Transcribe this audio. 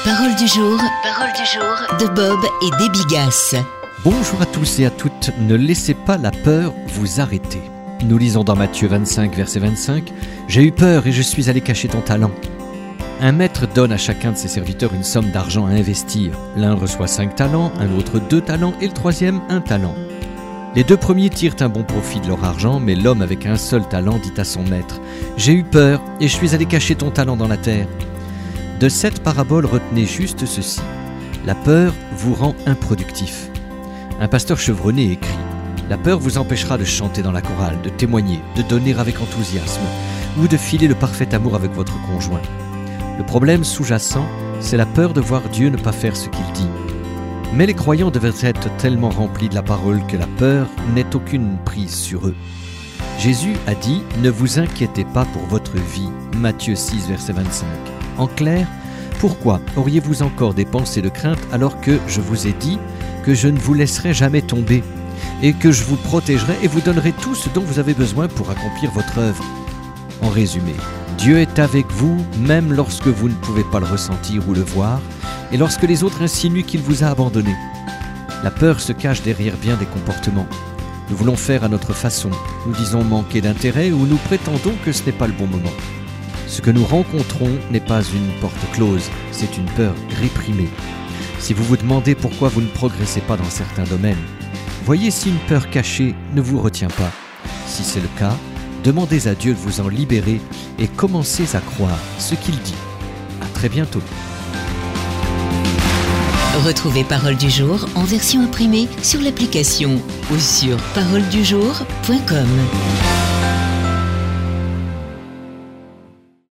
Parole du jour de Bob et Déby Gasse. Bonjour à tous et à toutes, ne laissez pas la peur vous arrêter. Nous lisons dans Matthieu 25, verset 25, « J'ai eu peur et je suis allé cacher ton talent. » Un maître donne à chacun de ses serviteurs une somme d'argent à investir. L'un reçoit 5 talents, un autre 2 talents et le troisième 1 talent. Les 2 premiers tirent un bon profit de leur argent, mais l'homme avec un seul talent dit à son maître, « J'ai eu peur et je suis allé cacher ton talent dans la terre. » De cette parabole, retenez juste ceci. La peur vous rend improductif. Un pasteur chevronné écrit « La peur vous empêchera de chanter dans la chorale, de témoigner, de donner avec enthousiasme ou de filer le parfait amour avec votre conjoint. Le problème sous-jacent, c'est la peur de voir Dieu ne pas faire ce qu'il dit. Mais les croyants devraient être tellement remplis de la parole que la peur n'ait aucune prise sur eux. Jésus a dit « Ne vous inquiétez pas pour votre vie » Matthieu 6, verset 25. En clair, pourquoi auriez-vous encore des pensées de crainte alors que je vous ai dit que je ne vous laisserai jamais tomber et que je vous protégerai et vous donnerai tout ce dont vous avez besoin pour accomplir votre œuvre? En résumé, Dieu est avec vous même lorsque vous ne pouvez pas le ressentir ou le voir et lorsque les autres insinuent qu'il vous a abandonné. La peur se cache derrière bien des comportements. Nous voulons faire à notre façon, nous disons manquer d'intérêt ou nous prétendons que ce n'est pas le bon moment. Ce que nous rencontrons n'est pas une porte close, c'est une peur réprimée. Si vous vous demandez pourquoi vous ne progressez pas dans certains domaines, voyez si une peur cachée ne vous retient pas. Si c'est le cas, demandez à Dieu de vous en libérer et commencez à croire ce qu'il dit. À très bientôt. Retrouvez Parole du jour en version imprimée sur l'application ou sur paroledujour.com.